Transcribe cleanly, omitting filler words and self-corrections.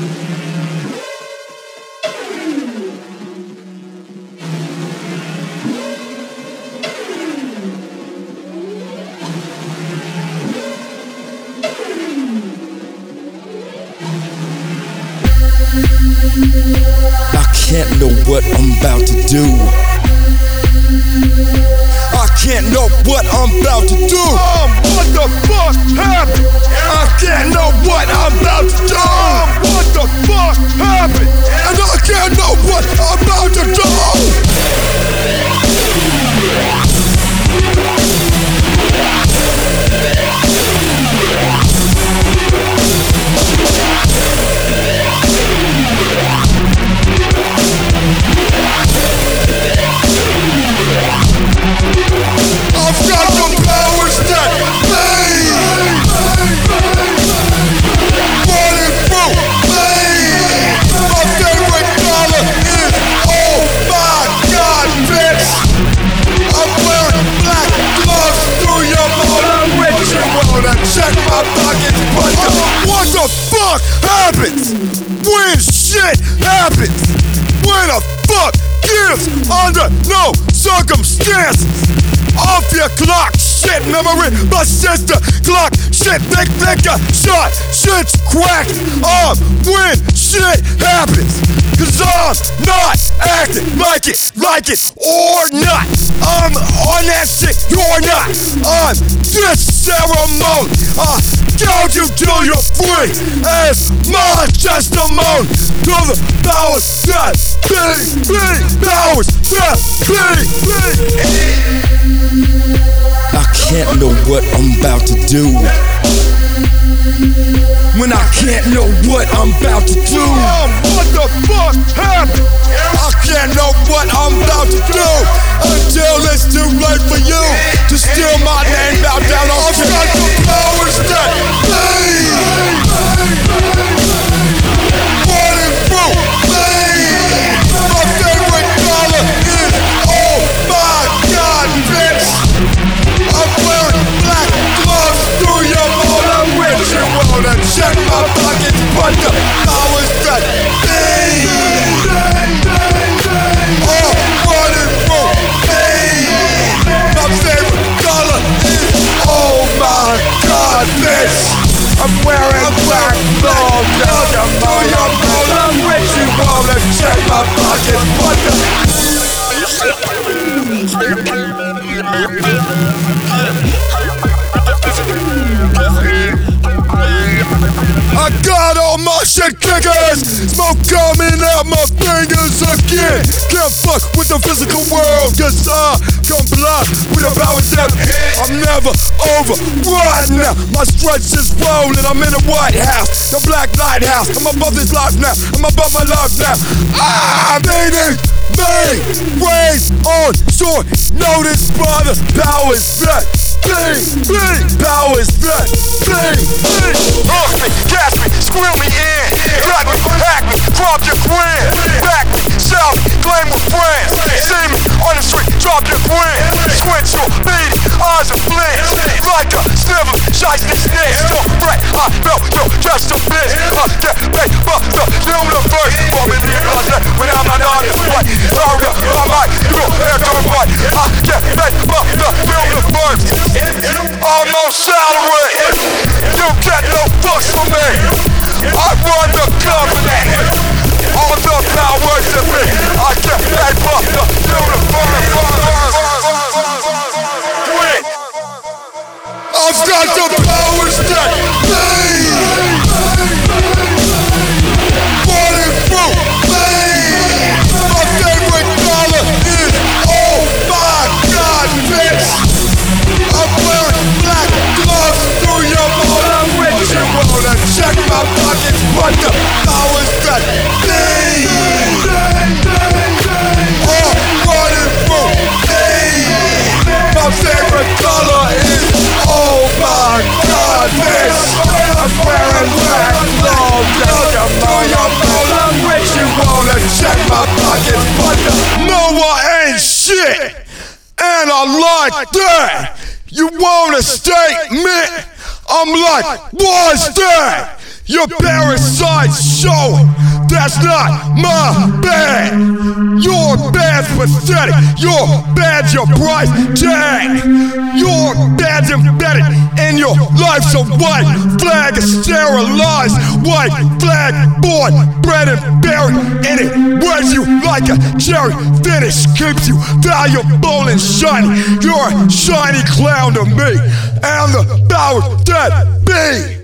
I can't know what I'm about to do. I can't know what I'm about to do. What the fuck happened? I can't know what I'm about to do. What the fuck happened? And I can't know what I'm about to do. I've got the powers that be. Running through me. My favorite color is, oh my God, bitch. I'm wearing black gloves through your motor. Which you wanna check my pockets, but what the fuck happens when shit happens? When a fuck gives under no circumstances. Off your clock, shit memory, my sister clock, shit think a shot, shit's cracked up when shit happens. Cause I'm not acting like it or not. I'm on that shit, you're not. On this ceremony, I count you till you're free. As my testimony to the powers that be, powers that be. I can't know what I'm about to do. When I can't know what I'm about to do. What the fuck happened? I can't know what I'm about to do until it's too late for you to steal my name. Bow down on I've got the powers that be. Running through me. My favorite color is, oh my God, bitch. I'm wearing black gloves through your motor. Which you wanna check my pockets, but the powers that be. Oh, running through me. My favorite color is, oh my God, bitch. I'm wearing black gloves through your motor. Which you wanna check my pockets, but the I got all my shit kickers, smoke coming out my fingers again. Can't fuck with the physical world, cause I comply with the powers that I'm never over right now. My stretch is rolling, I'm in the White House, the Black Lighthouse. I'm above this life now, I'm above my life now. I'm eating me, raised on shore, noticed by the powers that be, powers that be. Hook me, gas me, squeal me in. Track me, hack me, drop your grand. Back me, sell me, claim with friends. See me on the street, drop your grand. Squint your beady, eyes are flinch. Like a snivel, shiesty snitch. Don't break, I felt just a bitch. I get paid for the universe. For me, when I'm not on this way. Hurry up, I might go air turn right. I get paid for the universe. On no salary, you get no fucks from me. I run the company. All the powers that be. I get paid for the universe. I've got the powers that be. Running through me. My favorite color is, oh my God, bitch. I'm wearing black gloves through your motor. Which you wanna check my pockets, but the powers that be. Oh, running through me. My favorite color is, oh my God, bitch. I'm wearing black gloves through your motor. Which you wanna check my pockets, but the no, I ain't shit. And I like that. You want a statement? I'm like, what's that? Your parasites showing. That's not my bad. Your bad's pathetic. Your bad's your price tag. Your bad's embedded in your life. So white flag is sterilized. White flag born, bred and buried in it. Wears you like a cherry. Finish keeps you valuable and shiny. You're a shiny clown to me. And the powers that be.